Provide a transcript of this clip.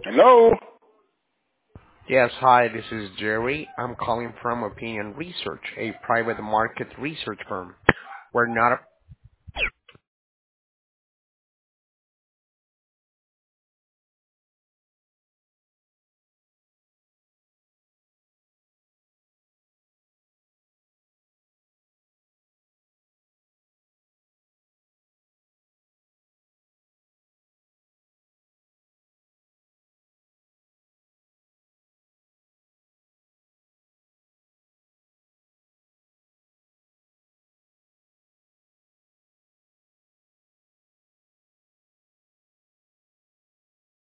Hello? Yes, hi, this is Jerry. I'm calling from Opinion Research, a private market research firm. We're not